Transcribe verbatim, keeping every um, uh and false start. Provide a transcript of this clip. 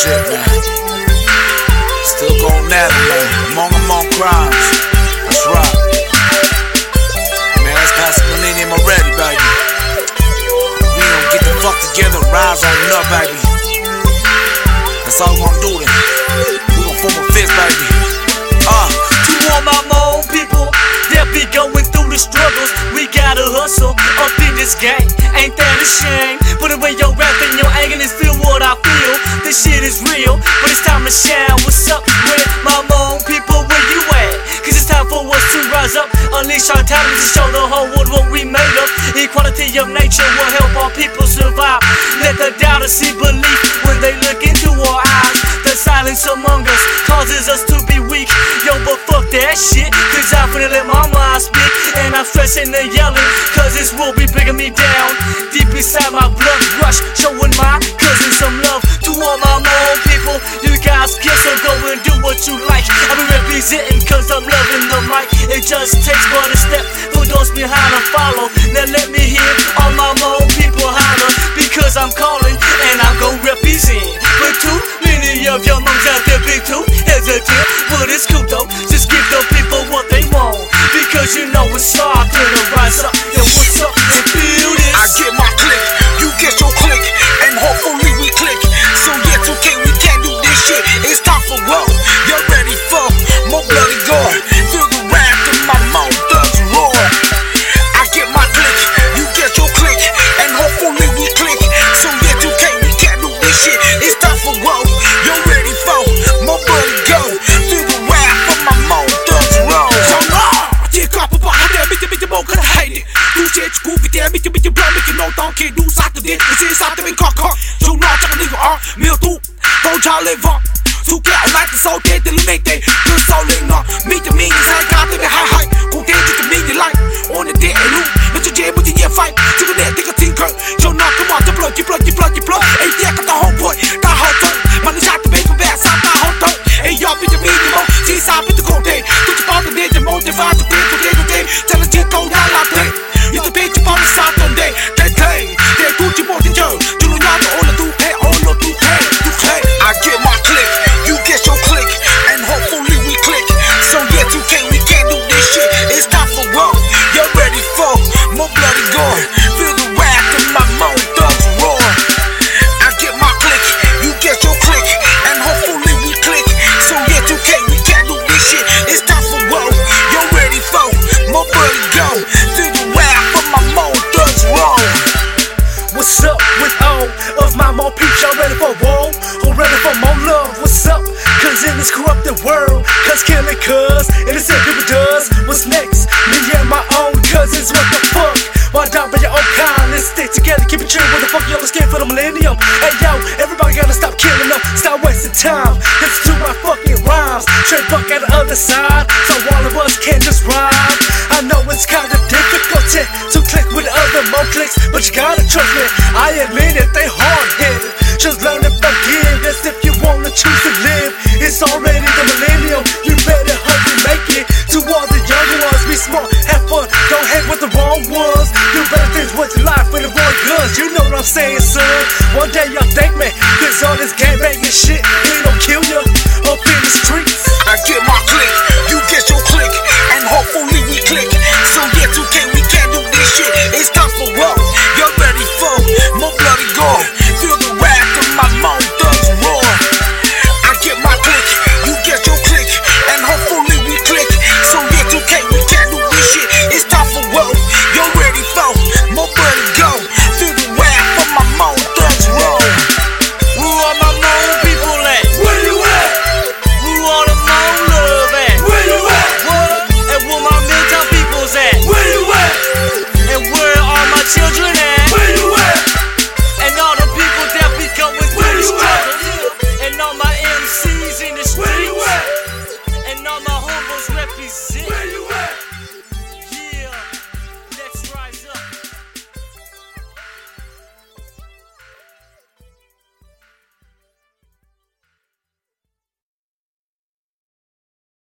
shit, man. Still going at it, man. Among among crimes. That's right. Man, that's past the millennium already, baby. We gonna get the fuck together, rise on up, baby. That's all we gonna do then. We gonna form a fist, baby. Uh. To all my own people that be going through the struggles, we gotta hustle up in this game. Ain't that a shame? Put away your rap and your anger and feel what I feel. This shit is real, but it's time to shine. What's up with my own people? Where you at? Cause it's time for us to rise up, unleash our talents and show the whole world what we made of. Equality of nature will help our people survive. Let the doubters see belief when they look into our eyes. The silence among us causes us to be weak. Yo, but fuck that shit, cause I'm finna let my mind speak. And I'm stressing and yelling, cause this will be bringing me down. Deep inside my blood rush, showing my cousins some love. To all my own people, you guys can so go and do what you like. I've been representing cause I'm loving the mic. It just takes but a step for those behind to follow. Now let me hear all my own people holler, because I'm calling and I'm gon' represent. But too many of your moms out there be too hesitant. But it's cool though, just give the people what they want, because you know it's hard to rise up. And what's up and feel this? I get my click, you get your click, and hopefully we click. So yeah, okay, we can't do this shit. It's time for war. You're ready for more bloody gore. Feel the wrath of my mouth thugs roar. I get my click, you get your click, and hopefully we click. So yeah, okay, we can't do this shit. It's time for war. You're ready for more bloody gore. Feel the wrath of my mouth thugs roar. So no, chỉ có một bạn để biết biết một cái hay đi. Tu sẽ chú biết biết biết biết biết biết nói tao khi đủ sát từ đến sẽ sát từ bên khó khó. Dù nó chắc là điều ở miêu tu, câu trả lời vọng. Thu kéo lại từ sau thế từ lúc này thế, từ sau lên nó mình cho mình sai cả từ bên hai hai. Cùng thế cho mình như lại, ôn đến thế luôn. Nó cho chế một chỉ nhẹ phai, chứ có để thì có tin cỡ. Cho nó có mòn chấp lời chip lời chip lời chip lời. Ê yeah, cả tao hông vội, cả hậu thân. Mà nó ra từ bên con bé sao ta hông thân. Ê yo, biết cho mình như mong, chỉ sao biết từ cổ thể. Tôi chỉ bao từ đêm cho môn để pha cho tiền của đêm của đêm. Chẳng là chỉ câu đã là thế. Yêu tôi biết chỉ bao là sao tuần đêm. Thế thế, để tôi chỉ một tiếng chờ. Chúng nó nhau là ôn là tu thế, ôn là tu thế, tu thế. I get my click, you get your click, and hopefully we click. So yeah, two K, we can't do this shit. It's time for war. You're ready for more bloody gore. Feel the wrath of my mouth thugs roar. I get my click, you get your click, and hopefully we click. So yeah, two K, we can't do this shit. It's time for war. You're ready for more bloody gore. Feel the wrath of my mouth thugs roar. What's up with all of my more peeps? Y'all ready for war? Or ready for more love? What's up? Cause in this corrupted world, cause killing cuz, innocent people does. What's next? Me and my own cousins, what the fuck? Why die by your own kind? Let's stick together, keep it true. What the fuck y'all escape for the millennium? Hey yo, everybody gotta stop killing them, stop wasting time. Listen to my fucking rhymes, straight buck at the other side, so all of us can just rhyme. I know it's kinda difficult to, to click with other more clicks, but you gotta trust me, I admit it, they hard-headed. Just learn to forgive, that's if you wanna choose to live. It's already the millennium, you better hurry make it. To all the younger ones, be smart, have fun, don't hang with the wrong ones. Do better things with your life and avoid guns, you know what I'm saying, son. One day y'all thank me, cause all this gang banging shit, it don't kill you up in the streets. I get